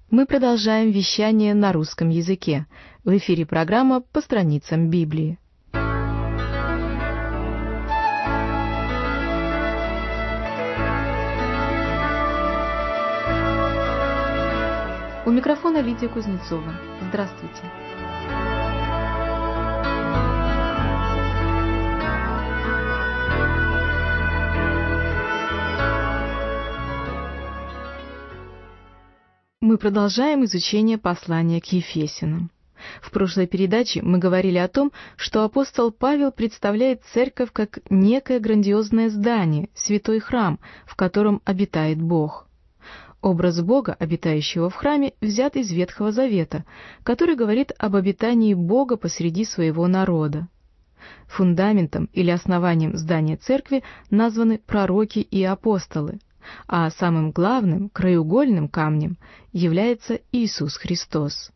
Мы продолжаем вещание на русском языке. В эфире программа «По страницам Библии». У микрофона Лидия Кузнецова. Здравствуйте. Мы продолжаем изучение послания к Ефесянам. В прошлой передаче мы говорили о том, что апостол Павел представляет церковь как некое грандиозное здание, святой храм, в котором обитает Бог. Образ Бога, обитающего в храме, взят из Ветхого Завета, который говорит об обитании Бога посреди своего народа. Фундаментом или основанием здания церкви названы пророки и апостолы, а самым главным, краеугольным камнем является Иисус Христос.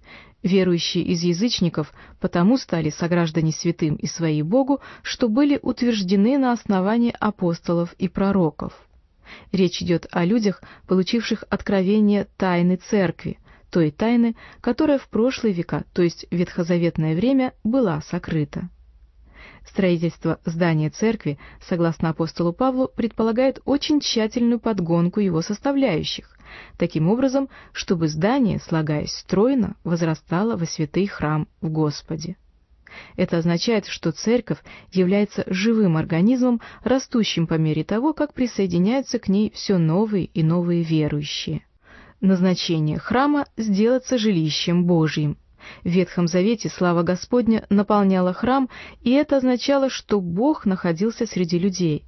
Верующие из язычников потому стали сограждане святым и свои Богу, что были утверждены на основании апостолов и пророков. Речь идет о людях, получивших откровение тайны церкви, той тайны, которая в прошлые века, то есть в ветхозаветное время, была сокрыта. Строительство здания церкви, согласно апостолу Павлу, предполагает очень тщательную подгонку его составляющих, таким образом, чтобы здание, слагаясь стройно, возрастало во святый храм в Господе. Это означает, что церковь является живым организмом, растущим по мере того, как присоединяются к ней все новые и новые верующие. Назначение храма — сделаться жилищем Божьим. В Ветхом Завете слава Господня наполняла храм, и это означало, что Бог находился среди людей.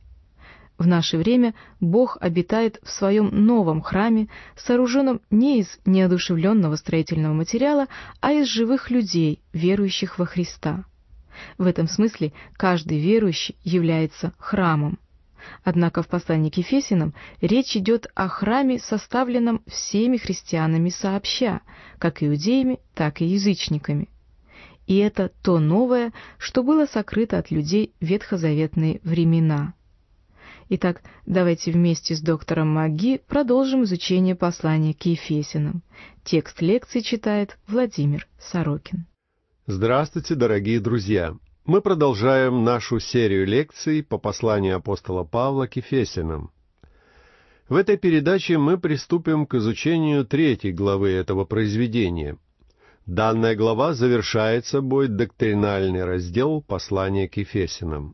В наше время Бог обитает в своем новом храме, сооруженном не из неодушевленного строительного материала, а из живых людей, верующих во Христа. В этом смысле каждый верующий является храмом. Однако в послании к Ефесянам речь идет о храме, составленном всеми христианами сообща, как иудеями, так и язычниками. И это то новое, что было сокрыто от людей в ветхозаветные времена. Итак, давайте вместе с доктором Маги продолжим изучение послания к Ефесянам. Текст лекции читает Владимир Сорокин. Здравствуйте, дорогие друзья! Мы продолжаем нашу серию лекций по посланию апостола Павла к Ефесянам. В этой передаче мы приступим к изучению 3 главы этого произведения. Данная глава завершает собой доктринальный раздел послания к Ефесянам.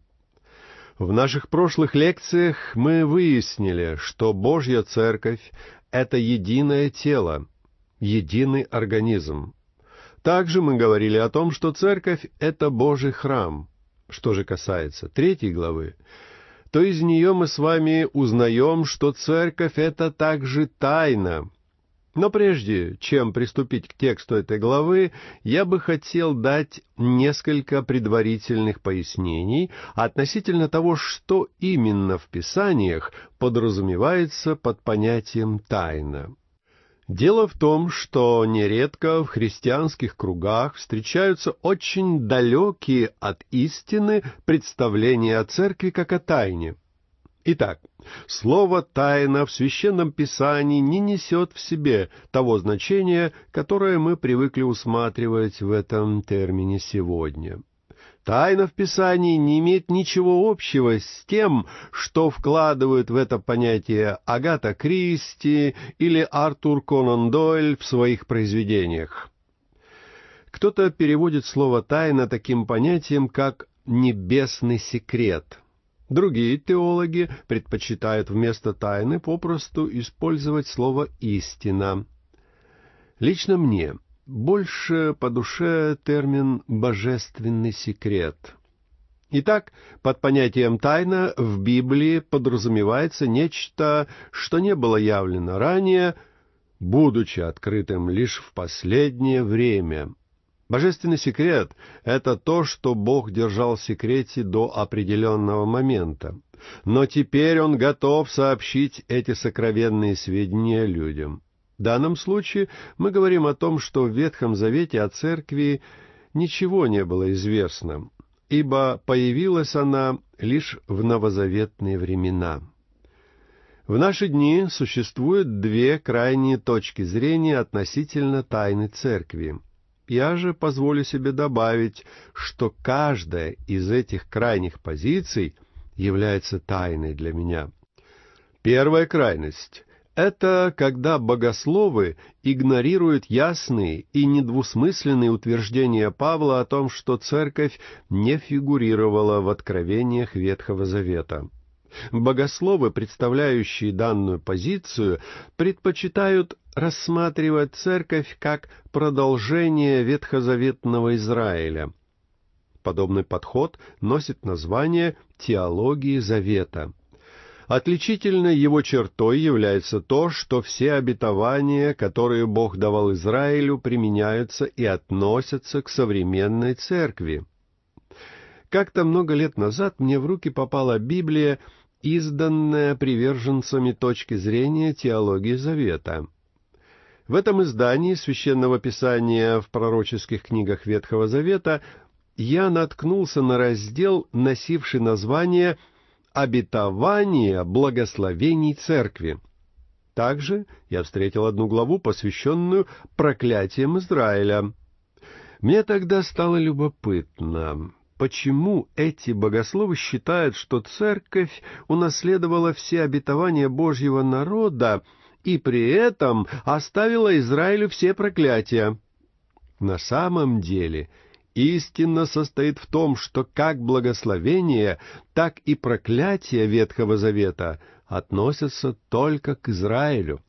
В наших прошлых лекциях мы выяснили, что Божья Церковь — это единое тело, единый организм. Также мы говорили о том, что Церковь — это Божий храм. Что же касается 3 главы, то из нее мы с вами узнаем, что Церковь — это также тайна. Но прежде чем приступить к тексту этой главы, я бы хотел дать несколько предварительных пояснений относительно того, что именно в Писаниях подразумевается под понятием «тайна». Дело в том, что нередко в христианских кругах встречаются очень далекие от истины представления о церкви как о тайне. Итак, слово «тайна» в Священном Писании не несет в себе того значения, которое мы привыкли усматривать в этом термине сегодня. Тайна в Писании не имеет ничего общего с тем, что вкладывают в это понятие Агата Кристи или Артур Конан Дойль в своих произведениях. Кто-то переводит слово «тайна» таким понятием, как «небесный секрет». Другие теологи предпочитают вместо тайны попросту использовать слово «истина». Лично мне больше по душе термин «божественный секрет». Итак, под понятием «тайна» в Библии подразумевается нечто, что не было явлено ранее, будучи открытым лишь в последнее время. Божественный секрет — это то, что Бог держал в секрете до определенного момента. Но теперь Он готов сообщить эти сокровенные сведения людям. В данном случае мы говорим о том, что в Ветхом Завете о Церкви ничего не было известно, ибо появилась она лишь в новозаветные времена. В наши дни существуют две крайние точки зрения относительно тайны Церкви. Я же позволю себе добавить, что каждая из этих крайних позиций является тайной для меня. Первая крайность — это когда богословы игнорируют ясные и недвусмысленные утверждения Павла о том, что Церковь не фигурировала в откровениях Ветхого Завета. Богословы, представляющие данную позицию, предпочитают рассматривать Церковь как продолжение ветхозаветного Израиля. Подобный подход носит название теологии Завета. Отличительной его чертой является то, что все обетования, которые Бог давал Израилю, применяются и относятся к современной Церкви. Как-то много лет назад мне в руки попала Библия, изданная приверженцами точки зрения теологии Завета. В этом издании Священного Писания в пророческих книгах Ветхого Завета я наткнулся на раздел, носивший название «Обетование благословений Церкви». Также я встретил одну главу, посвященную проклятиям Израиля. Мне тогда стало любопытно, почему эти богословы считают, что Церковь унаследовала все обетования Божьего народа и при этом оставила Израилю все проклятия. На самом деле, истина состоит в том, что как благословения, так и проклятия Ветхого Завета относятся только к Израилю.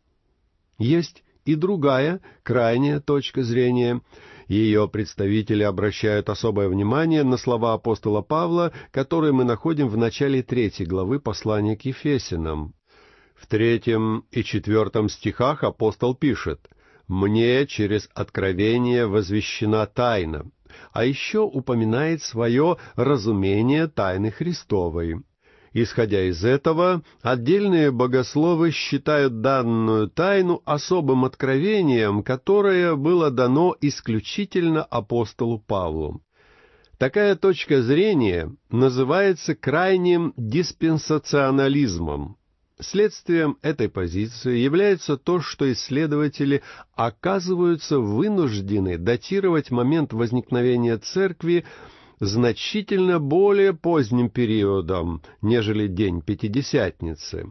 Есть и другая, крайняя точка зрения. Ее представители обращают особое внимание на слова апостола Павла, которые мы находим в начале 3 главы послания к Ефесянам. В 3 и 4 стихах апостол пишет: «Мне через откровение возвещена тайна», а еще упоминает свое разумение тайны Христовой. Исходя из этого, отдельные богословы считают данную тайну особым откровением, которое было дано исключительно апостолу Павлу. Такая точка зрения называется крайним диспенсационализмом. Следствием этой позиции является то, что исследователи оказываются вынуждены датировать момент возникновения Церкви значительно более поздним периодом, нежели день Пятидесятницы.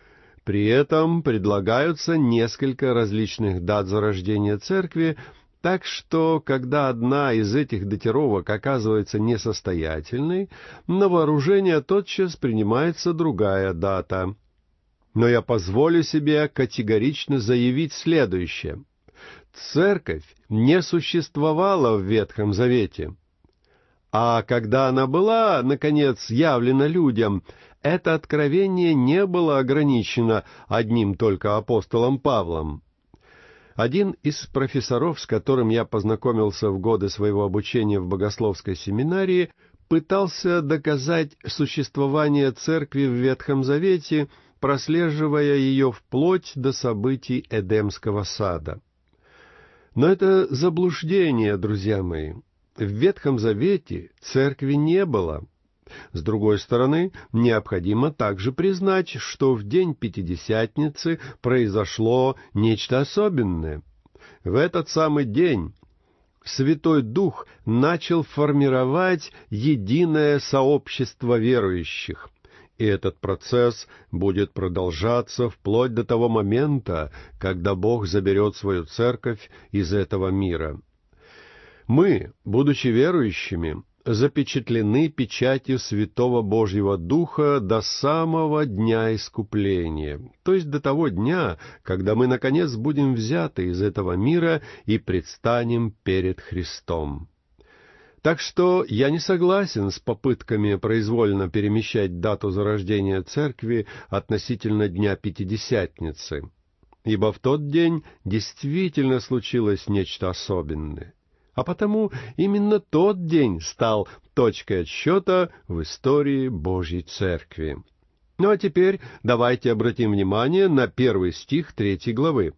При этом предлагаются несколько различных дат зарождения Церкви, так что, когда одна из этих датировок оказывается несостоятельной, на вооружение тотчас принимается другая дата. Но я позволю себе категорично заявить следующее. Церковь не существовала в Ветхом Завете. А когда она была, наконец, явлена людям, это откровение не было ограничено одним только апостолом Павлом. Один из профессоров, с которым я познакомился в годы своего обучения в богословской семинарии, пытался доказать существование Церкви в Ветхом Завете, прослеживая ее вплоть до событий Эдемского сада. Но это заблуждение, друзья мои. В Ветхом Завете Церкви не было. С другой стороны, необходимо также признать, что в день Пятидесятницы произошло нечто особенное. В этот самый день Святой Дух начал формировать единое сообщество верующих. И этот процесс будет продолжаться вплоть до того момента, когда Бог заберет свою церковь из этого мира. Мы, будучи верующими, запечатлены печатью Святого Божьего Духа до самого дня искупления, то есть до того дня, когда мы, наконец, будем взяты из этого мира и предстанем перед Христом. Так что я не согласен с попытками произвольно перемещать дату зарождения Церкви относительно Дня Пятидесятницы, ибо в тот день действительно случилось нечто особенное. А потому именно тот день стал точкой отсчета в истории Божьей Церкви. Ну а теперь давайте обратим внимание на 1 стих 3 главы.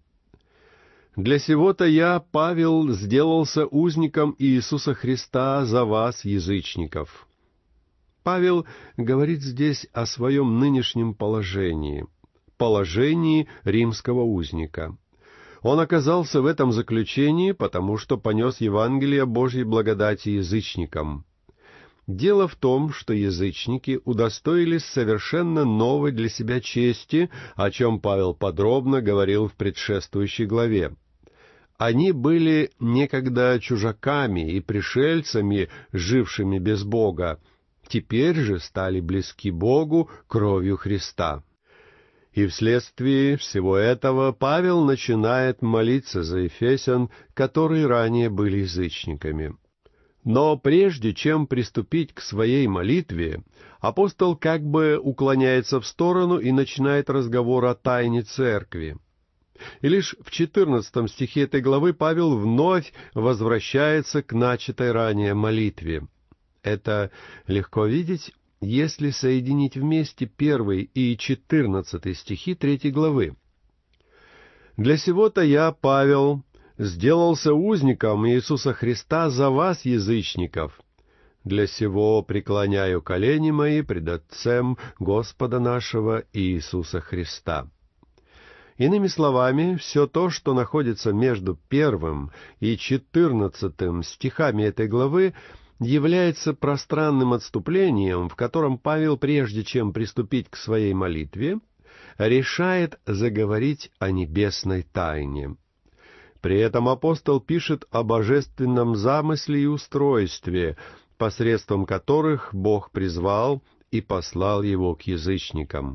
«Для сего-то я, Павел, сделался узником Иисуса Христа за вас, язычников». Павел говорит здесь о своем нынешнем положении. положении римского узника. Он оказался в этом заключении, потому что понес Евангелие Божьей благодати язычникам. Дело в том, что язычники удостоились совершенно новой для себя чести, о чем Павел подробно говорил в предшествующей главе. Они были некогда чужаками и пришельцами, жившими без Бога, теперь же стали близки Богу кровью Христа. И вследствие всего этого Павел начинает молиться за ефесян, которые ранее были язычниками. Но прежде чем приступить к своей молитве, апостол как бы уклоняется в сторону и начинает разговор о тайне церкви. И лишь в 14 стихе этой главы Павел вновь возвращается к начатой ранее молитве. Это легко видеть, если соединить вместе 1 и 14 стихи 3 главы. «Для сего-то я, Павел, сделался узником Иисуса Христа за вас, язычников. Для сего преклоняю колени мои пред Отцем Господа нашего Иисуса Христа». Иными словами, все то, что находится между 1 и 14 стихами этой главы, является пространным отступлением, в котором Павел, прежде чем приступить к своей молитве, решает заговорить о небесной тайне. При этом апостол пишет о божественном замысле и устройстве, посредством которых Бог призвал и послал его к язычникам.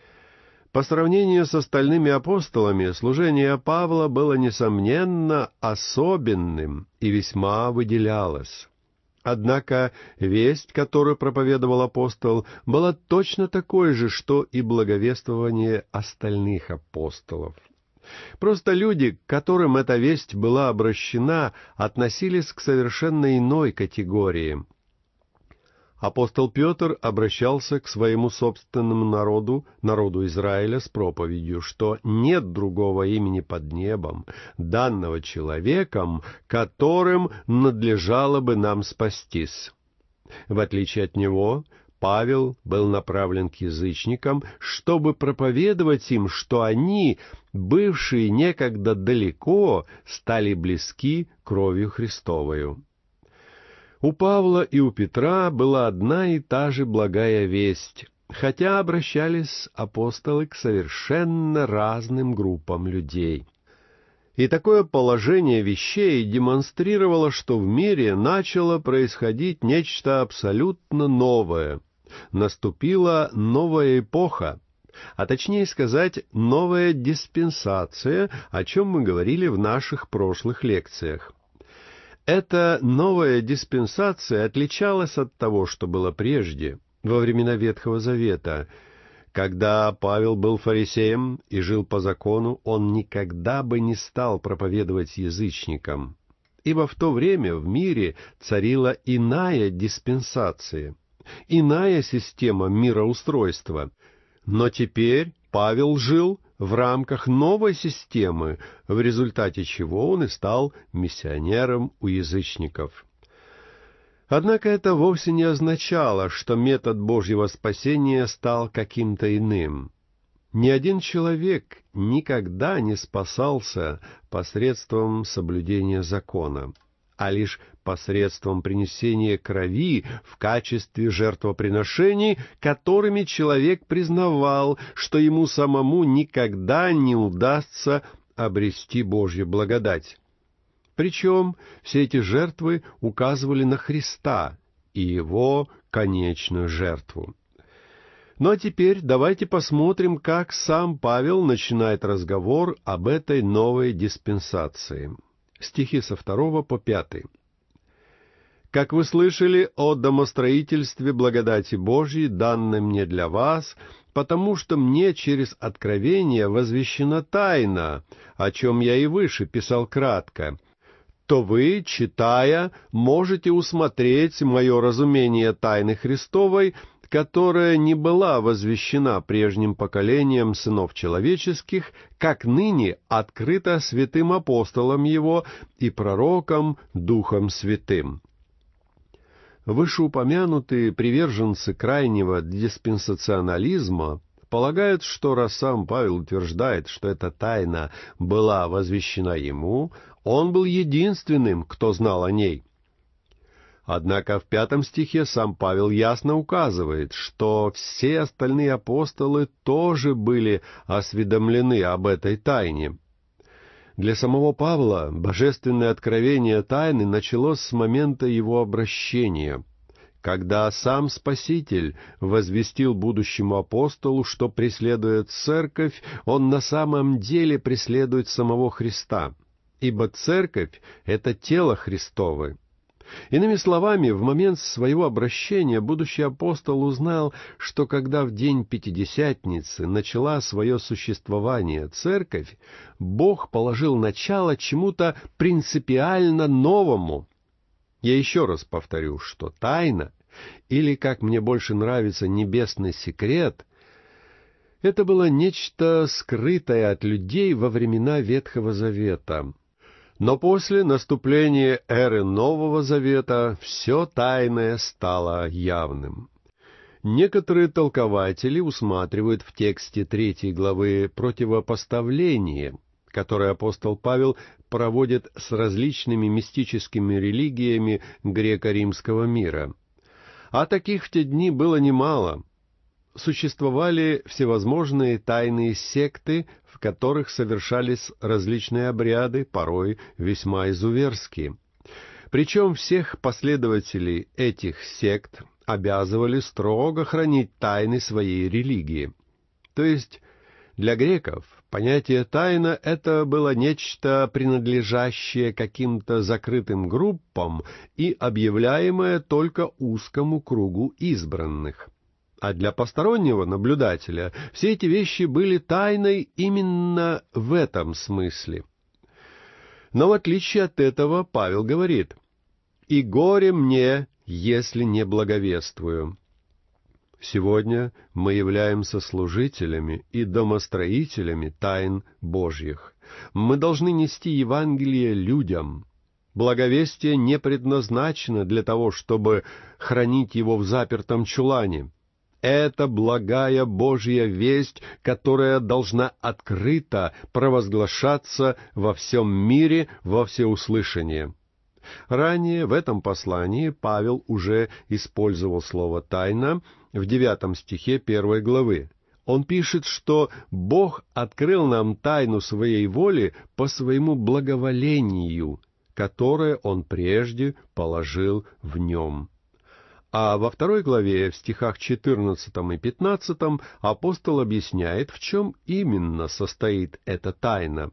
По сравнению с остальными апостолами, служение Павла было, несомненно, особенным и весьма выделялось. Однако весть, которую проповедовал апостол, была точно такой же, что и благовествование остальных апостолов. Просто люди, к которым эта весть была обращена, относились к совершенно иной категории. Апостол Петр обращался к своему собственному народу Израиля, с проповедью, что нет другого имени под небом, данного человеком, которым надлежало бы нам спастись. В отличие от него, Павел был направлен к язычникам, чтобы проповедовать им, что они, бывшие некогда далеко, стали близки кровью Христовою. У Павла и у Петра была одна и та же благая весть, хотя обращались апостолы к совершенно разным группам людей. И такое положение вещей демонстрировало, что в мире начало происходить нечто абсолютно новое. Наступила новая эпоха, а точнее сказать, новая диспенсация, о чем мы говорили в наших прошлых лекциях. Эта новая диспенсация отличалась от того, что было прежде, во времена Ветхого Завета. Когда Павел был фарисеем и жил по закону, он никогда бы не стал проповедовать язычникам, ибо в то время в мире царила иная диспенсация, иная система мироустройства. Но теперь Павел жил в рамках новой системы, в результате чего он и стал миссионером у язычников. Однако это вовсе не означало, что метод Божьего спасения стал каким-то иным. Ни один человек никогда не спасался посредством соблюдения закона, а лишь посредством принесения крови в качестве жертвоприношений, которыми человек признавал, что ему самому никогда не удастся обрести Божью благодать. Причем все эти жертвы указывали на Христа и Его конечную жертву. Ну а теперь давайте посмотрим, как сам Павел начинает разговор об этой новой диспенсации. Стихи со 2 по 5. «Как вы слышали о домостроительстве благодати Божьей, данной мне для вас, потому что мне через откровение возвещена тайна, о чем я и выше писал кратко, то вы, читая, можете усмотреть мое разумение тайны Христовой, которая не была возвещена прежним поколениям сынов человеческих, как ныне открыта святым апостолам его и пророкам Духом Святым». Вышеупомянутые приверженцы крайнего диспенсационализма полагают, что раз сам Павел утверждает, что эта тайна была возвещена ему, он был единственным, кто знал о ней. Однако в 5 стихе сам Павел ясно указывает, что все остальные апостолы тоже были осведомлены об этой тайне. Для самого Павла божественное откровение тайны началось с момента его обращения, когда сам Спаситель возвестил будущему апостолу, что преследует церковь, он на самом деле преследует самого Христа, ибо церковь — это тело Христово. Иными словами, в момент своего обращения будущий апостол узнал, что когда в день Пятидесятницы начала свое существование церковь, Бог положил начало чему-то принципиально новому. Я еще раз повторю, что тайна, или, как мне больше нравится, небесный секрет, это было нечто скрытое от людей во времена Ветхого Завета. Но после наступления эры Нового Завета все тайное стало явным. Некоторые толкователи усматривают в тексте 3 главы противопоставление, которое апостол Павел проводит с различными мистическими религиями греко-римского мира. А таких в те дни было немало. Существовали всевозможные тайные секты, в которых совершались различные обряды, порой весьма изуверские. Причем всех последователей этих сект обязывали строго хранить тайны своей религии. То есть для греков понятие «тайна» — это было нечто, принадлежащее каким-то закрытым группам и объявляемое только узкому кругу избранных. А для постороннего наблюдателя все эти вещи были тайной именно в этом смысле. Но в отличие от этого Павел говорит: «И горе мне, если не благовествую». Сегодня мы являемся служителями и домостроителями тайн Божьих. Мы должны нести Евангелие людям. Благовестие не предназначено для того, чтобы хранить его в запертом чулане. Это благая Божья весть, которая должна открыто провозглашаться во всем мире во всеуслышание. Ранее в этом послании Павел уже использовал слово «тайна» в 9 стихе 1 главы. Он пишет, что Бог открыл нам тайну своей воли по своему благоволению, которое Он прежде положил в нем. А во 2 главе, в стихах 14 и 15, апостол объясняет, в чем именно состоит эта тайна.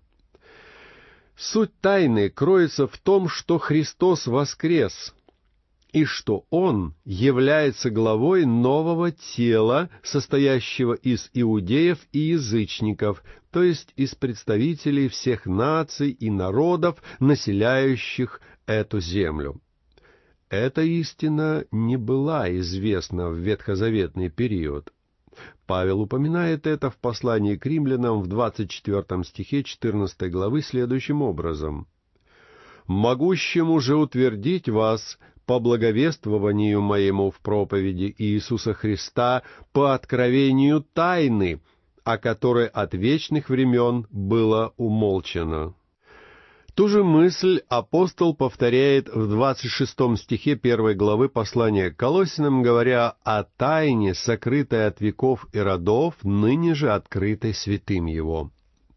Суть тайны кроется в том, что Христос воскрес, и что Он является главой нового тела, состоящего из иудеев и язычников, то есть из представителей всех наций и народов, населяющих эту землю. Эта истина не была известна в ветхозаветный период. Павел упоминает это в послании к римлянам в 24 стихе 14 главы следующим образом: «Могущему же утвердить вас по благовествованию моему в проповеди Иисуса Христа по откровению тайны, о которой от вечных времен было умолчано». Ту же мысль апостол повторяет в 26 стихе 1 главы послания к Колоссянам, говоря о тайне, сокрытой от веков и родов, ныне же открытой святым Его.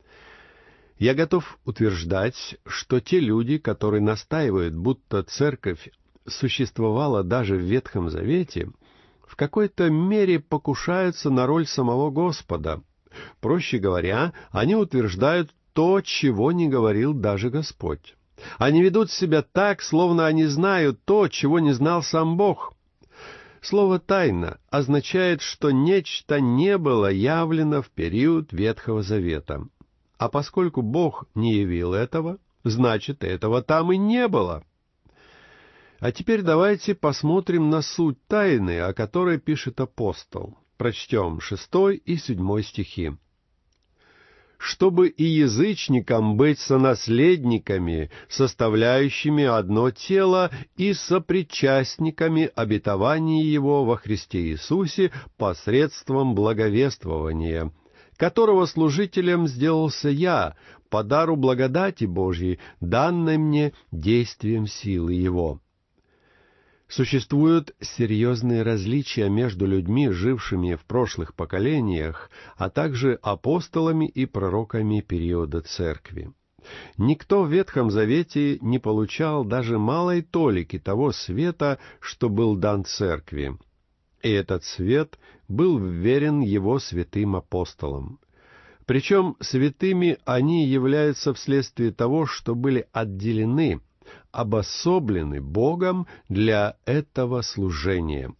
Я готов утверждать, что те люди, которые настаивают, будто церковь существовала даже в Ветхом Завете, в какой-то мере покушаются на роль самого Господа. Проще говоря, они утверждают то, чего не говорил даже Господь. Они ведут себя так, словно они знают то, чего не знал сам Бог. Слово «тайна» означает, что нечто не было явлено в период Ветхого Завета. А поскольку Бог не явил этого, значит, этого там и не было. А теперь давайте посмотрим на суть тайны, о которой пишет апостол. Прочтем 6 и 7 стихи. чтобы и язычникам быть сонаследниками, составляющими одно тело и сопричастниками обетований Его во Христе Иисусе посредством благовествования, которого служителем сделался я, по дару благодати Божьей, данной мне действием силы Его». Существуют серьезные различия между людьми, жившими в прошлых поколениях, а также апостолами и пророками периода Церкви. Никто в Ветхом Завете не получал даже малой толики того света, что был дан Церкви. И этот свет был вверен его святым апостолам. Причем святыми они являются вследствие того, что были отделены, обособлены Богом для этого служения.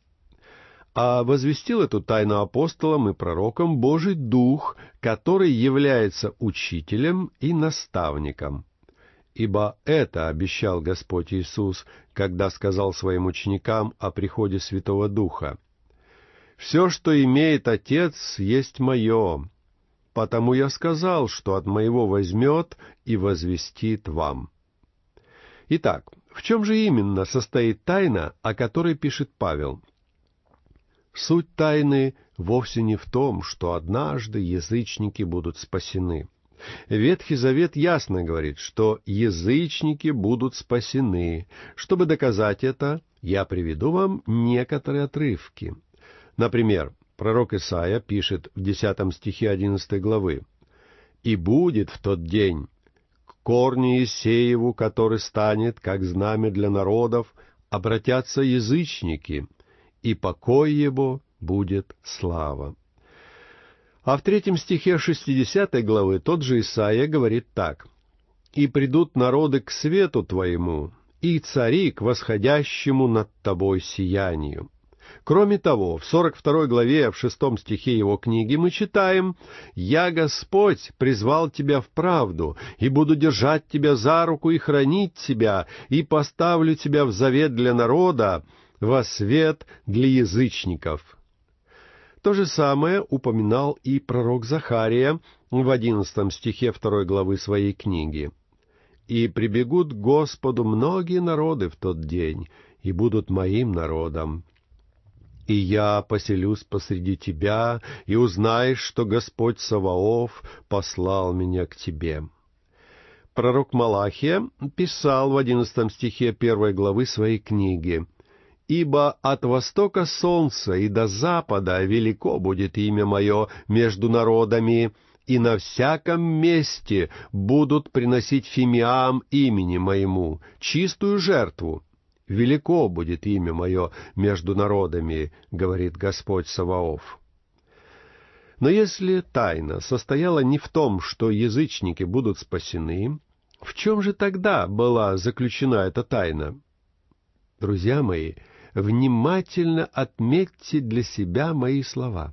А возвестил эту тайну апостолам и пророкам Божий Дух, который является учителем и наставником. Ибо это обещал Господь Иисус, когда сказал своим ученикам о приходе Святого Духа: «Все, что имеет Отец, есть мое, потому я сказал, что от моего возьмет и возвестит вам». Итак, в чем же именно состоит тайна, о которой пишет Павел? Суть тайны вовсе не в том, что однажды язычники будут спасены. Ветхий Завет ясно говорит, что язычники будут спасены. Чтобы доказать это, я приведу вам некоторые отрывки. Например, пророк Исаия пишет в 10 стихе 11 главы: «И будет в тот день корни Иисееву, который станет, как знамя для народов, обратятся язычники, и покой его будет слава». А в 3 стихе 60 главы тот же Исаия говорит так: «И придут народы к свету твоему, и цари к восходящему над тобой сиянию». Кроме того, в 42 главе, в 6 стихе его книги мы читаем: «Я, Господь, призвал тебя в правду, и буду держать тебя за руку и хранить тебя, и поставлю тебя в завет для народа, во свет для язычников». То же самое упоминал и пророк Захария в 11 стихе 2 главы своей книги: «И прибегут к Господу многие народы в тот день, и будут моим народом. И я поселюсь посреди тебя, и узнаешь, что Господь Саваоф послал меня к тебе». Пророк Малахия писал в 11 стихе 1 главы своей книги: «Ибо от востока солнца и до запада велико будет имя мое между народами, и на всяком месте будут приносить фимиам имени моему, чистую жертву. Велико будет имя мое между народами, говорит Господь Саваоф». Но если тайна состояла не в том, что язычники будут спасены, в чем же тогда была заключена эта тайна? Друзья мои, внимательно отметьте для себя мои слова.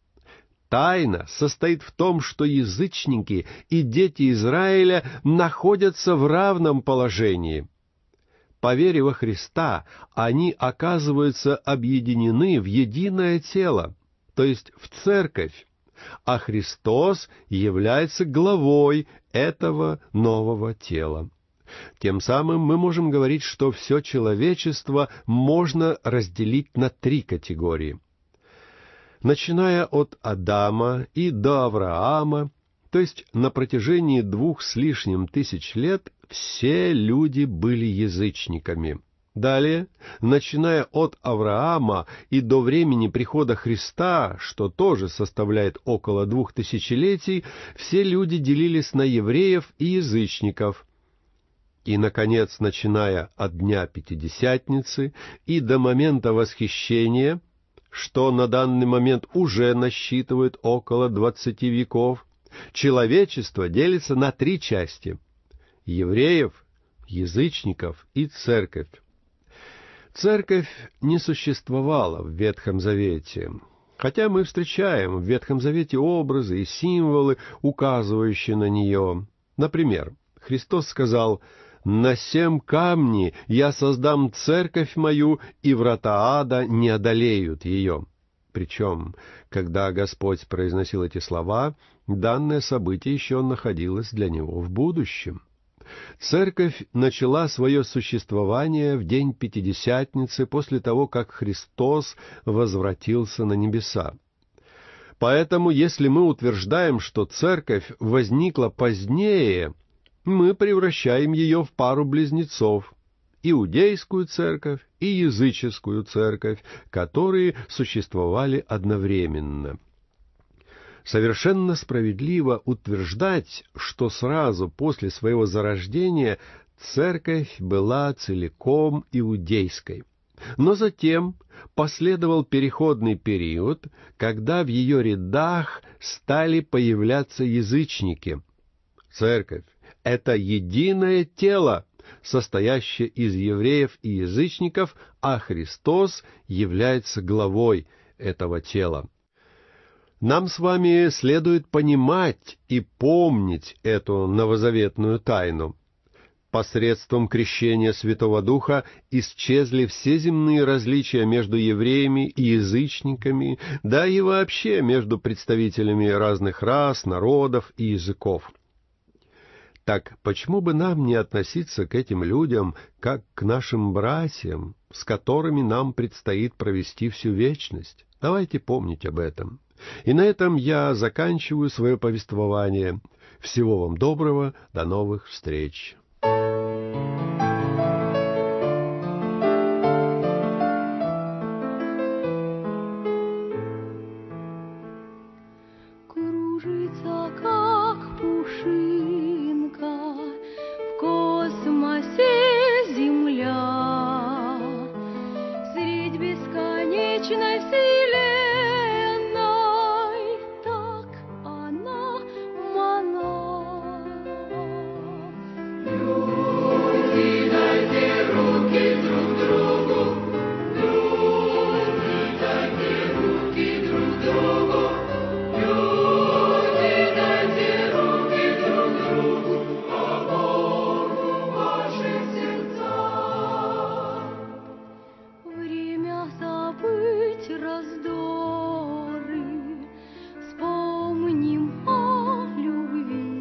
Тайна состоит в том, что язычники и дети Израиля находятся в равном положении. По вере во Христа они оказываются объединены в единое тело, то есть в церковь, а Христос является главой этого нового тела. Тем самым мы можем говорить, что все человечество можно разделить на 3 категории. Начиная от Адама и до Авраама, то есть на протяжении 2 с лишним тысяч лет, все люди были язычниками. Далее, начиная от Авраама и до времени прихода Христа, что тоже составляет около 2 тысячелетий, все люди делились на евреев и язычников. И, наконец, начиная от дня Пятидесятницы и до момента восхищения, что на данный момент уже насчитывает около 20 веков, человечество делится на 3 части — евреев, язычников и церковь. Церковь не существовала в Ветхом Завете, хотя мы встречаем в Ветхом Завете образы и символы, указывающие на нее. Например, Христос сказал: «На 7 камней я создам церковь мою, и врата ада не одолеют ее». Причем, когда Господь произносил эти слова, данное событие еще находилось для него в будущем. Церковь начала свое существование в день Пятидесятницы после того, как Христос возвратился на небеса. Поэтому, если мы утверждаем, что Церковь возникла позднее, мы превращаем ее в пару близнецов — Иудейскую церковь и языческую церковь, которые существовали одновременно. Совершенно справедливо утверждать, что сразу после своего зарождения церковь была целиком иудейской. Но затем последовал переходный период, когда в ее рядах стали появляться язычники. Церковь — это единое тело, состоящее из евреев и язычников, а Христос является главой этого тела. Нам с вами следует понимать и помнить эту новозаветную тайну. Посредством крещения Святого Духа исчезли все земные различия между евреями и язычниками, да и вообще между представителями разных рас, народов и языков. Так почему бы нам не относиться к этим людям как к нашим братьям, с которыми нам предстоит провести всю вечность? Давайте помнить об этом. И на этом я заканчиваю свое повествование. Всего вам доброго, до новых встреч. Кружится, как пушинка, в космосе Земля, средь бесконечной вселенной, так она мала. Люди, дайте руки друг другу, люди, дайте руки друг другу, люди, дайте руки друг другу, по Богу ваши сердца. Время забыть раздоры, вспомним о любви,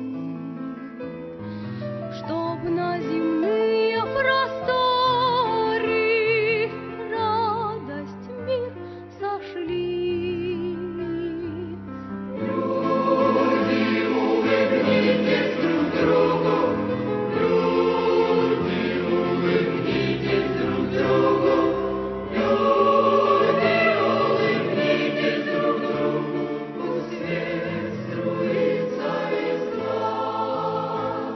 чтоб на земные просторы радость, мир сошли. Люди, улыбнитесь друг другу, люди, улыбнитесь друг другу, люди, улыбнитесь друг другу, пусть свет струится из глаз.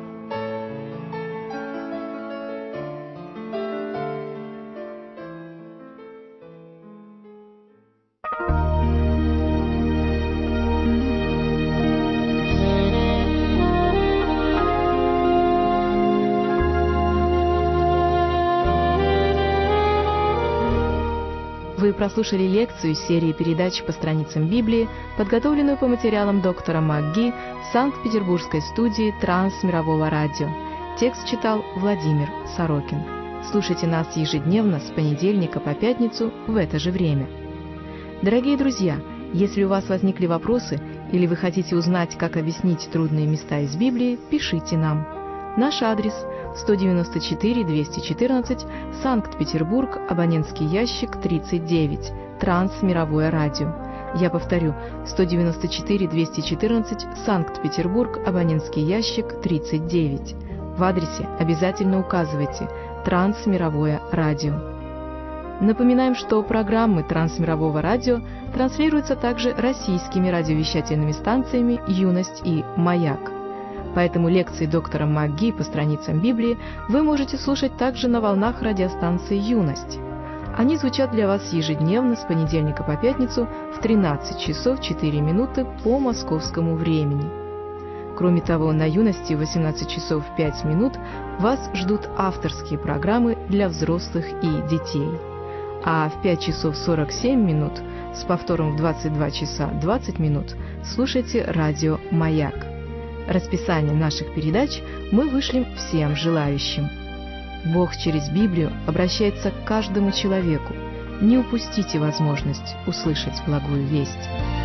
Вы прослушали лекцию из серии передач по страницам Библии, подготовленную по материалам доктора МакГи в Санкт-Петербургской студии Трансмирового радио. Текст читал Владимир Сорокин. Слушайте нас ежедневно с понедельника по пятницу в это же время. Дорогие друзья, если у вас возникли вопросы или вы хотите узнать, как объяснить трудные места из Библии, пишите нам. Наш адрес – 194-214, Санкт-Петербург, абонентский ящик 39, Трансмировое радио. Я повторю, 194-214, Санкт-Петербург, абонентский ящик 39. В адресе обязательно указывайте «Трансмировое радио». Напоминаем, что программы Трансмирового радио транслируются также российскими радиовещательными станциями «Юность» и «Маяк». Поэтому лекции доктора МакГи по страницам Библии вы можете слушать также на волнах радиостанции «Юность». Они звучат для вас ежедневно с понедельника по пятницу в 13 часов 4 минуты по московскому времени. Кроме того, на «Юности» в 18 часов 5 минут вас ждут авторские программы для взрослых и детей. А в 5 часов 47 минут с повтором в 22 часа 20 минут слушайте радио «Маяк». Расписание наших передач мы вышлем всем желающим. Бог через Библию обращается к каждому человеку, Не упустите возможность услышать благую весть.